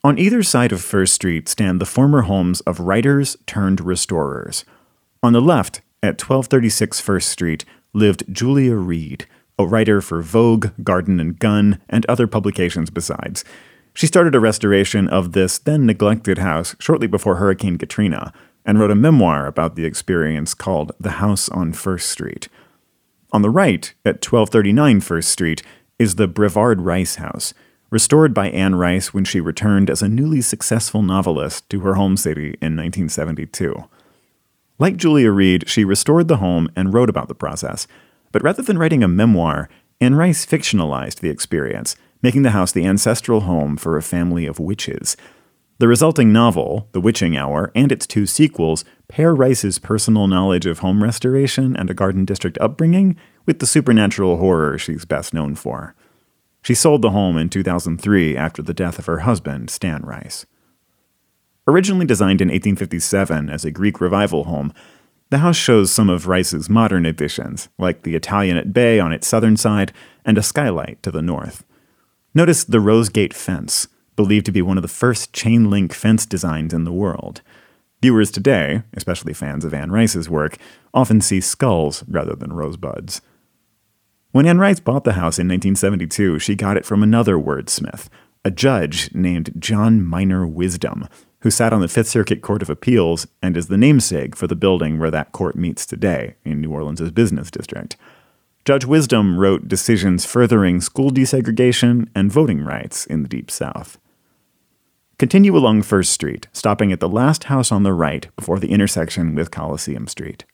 On either side of First Street stand the former homes of writers turned restorers. On the left, at 1236 First Street, lived Julia Reed, a writer for Vogue, Garden and Gun, and other publications besides. She started a restoration of this then-neglected house shortly before Hurricane Katrina, and wrote a memoir about the experience called The House on First Street. On the right, at 1239 First Street, is the Brevard Rice House, restored by Anne Rice when she returned as a newly successful novelist to her home city in 1972. Like Julia Reed, she restored the home and wrote about the process. But rather than writing a memoir, Anne Rice fictionalized the experience, making the house the ancestral home for a family of witches. The resulting novel, The Witching Hour, and its two sequels pair Rice's personal knowledge of home restoration and a Garden District upbringing with the supernatural horror she's best known for. She sold the home in 2003 after the death of her husband, Stan Rice. Originally designed in 1857 as a Greek revival home, the house shows some of Rice's modern additions, like the Italianate bay on its southern side and a skylight to the north. Notice the Rose Gate fence, believed to be one of the first chain-link fence designs in the world. Viewers today, especially fans of Anne Rice's work, often see skulls rather than rosebuds. When Anne Rice bought the house in 1972, she got it from another wordsmith, a judge named John Minor Wisdom, who sat on the Fifth Circuit Court of Appeals and is the namesake for the building where that court meets today in New Orleans' business district. Judge Wisdom wrote decisions furthering school desegregation and voting rights in the Deep South. Continue along First Street, stopping at the last house on the right before the intersection with Coliseum Street.